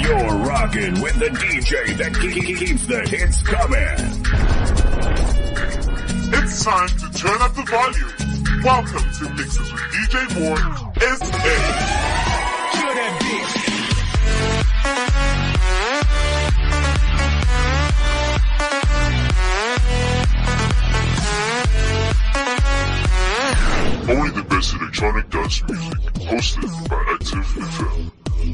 You're rocking with the DJ that keeps the hits coming. It's time to turn up the volume. Welcome to Mixes with DJ Moore S.A. Kill that bitch. Only the best electronic dance music, hosted by Active FM.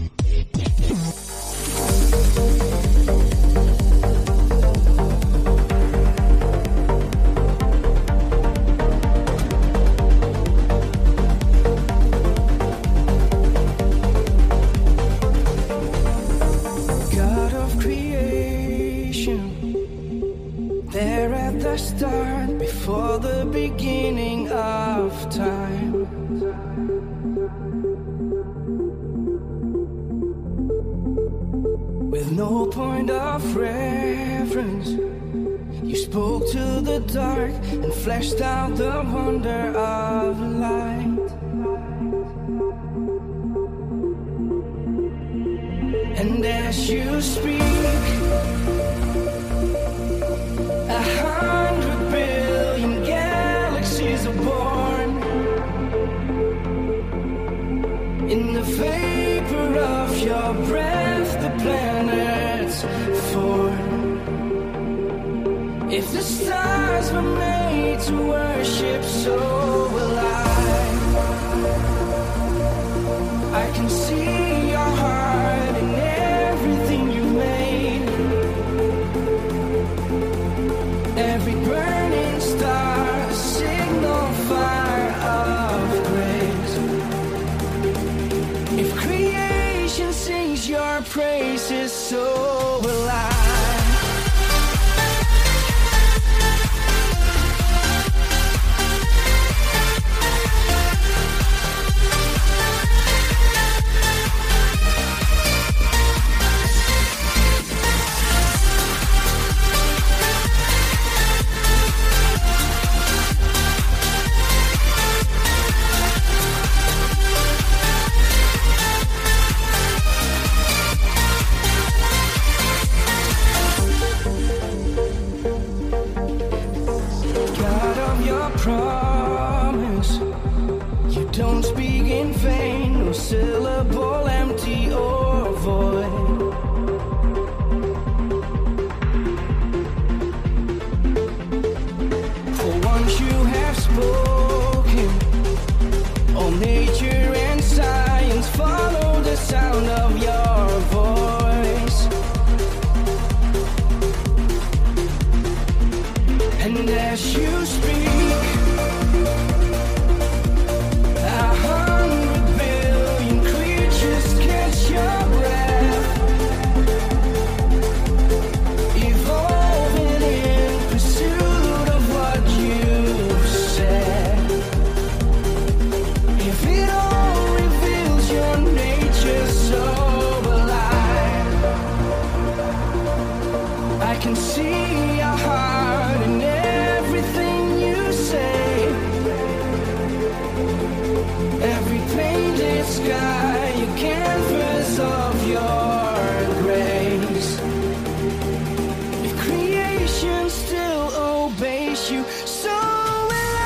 God of creation, there at the start, before the beginning of time. With no point of reference, you spoke to the dark and fleshed out the wonder of light. And as you speak, 100 billion galaxies are born. In the vapor of your breath, the planets form. If the stars were made to worship, so will I can see your heart in everything you made. Every burning star, a signal fire of grace. If creation sings your praises, so will I. Promise you don't speak in vain, no syllable empty or void. For once you have spoken, all nature and science follow the sound of your voice. And as you speak, 100 billion creatures catch your breath, evolving in pursuit of what you've said. If it all reveals your nature, so will I can see your heart in everything you say. Every painted sky, a canvas of your grace. If creation still obeys you, so will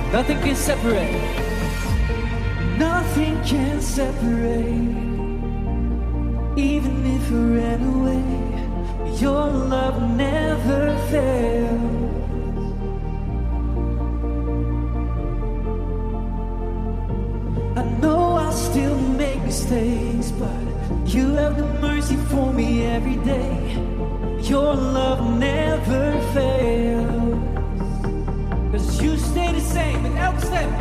Nothing can separate. Nothing can separate. Even if I ran away, your love never fails. I know I'll still make mistakes, but you have the mercy for me every day. Your love never fails. 'Cause you stay the same in elke step.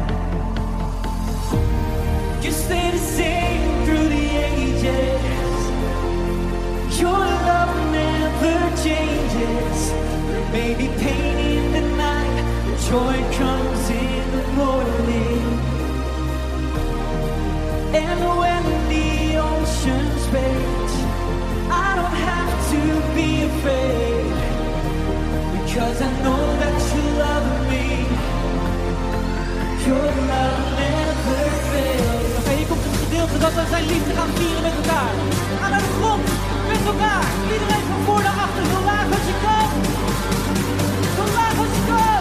You stay the same through the ages. Your love never changes. There may be pain in the night, but joy comes in the morning. And when the oceans rage, I don't have to be afraid, because I know that you love me. Your love never fails. Oké, hier komt een gedeelte dat we zijn liefde gaan vieren met elkaar. Ga naar de grond, met elkaar. Iedereen van voor naar achter, zo laag als je kan. Zo laag als je kan.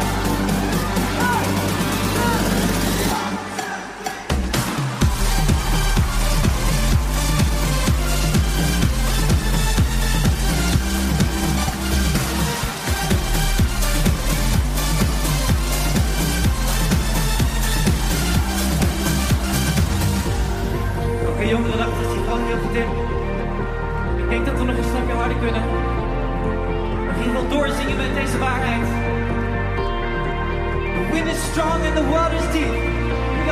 Jongeren dachten dat je gewoon heel goed in. Ik denk dat we nog een stapje harder kunnen. We gaan wel doorzingen met deze waarheid. The wind is strong and the water's deep. Here we go.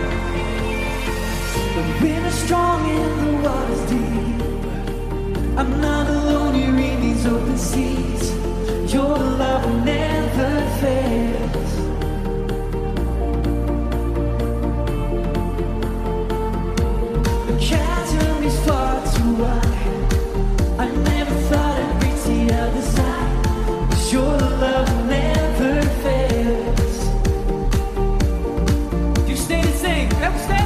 The wind is strong and the water's deep. I'm not alone here in these open seas. Your love never fails. Chasm is far too wide. I never thought I'd reach the other side. 'Cause your love never fails. You stay the same, every step.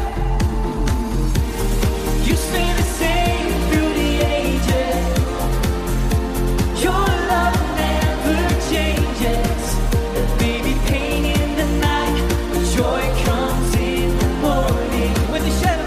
You stay the same through the ages. Your love never changes. There may be pain in the night, but joy comes in the morning. When the shadow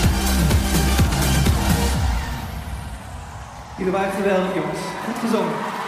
Jullie waren geweldig, jongens. Goed gezongen.